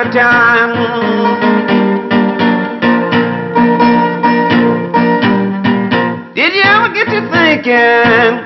hard time. Did you ever get to thinking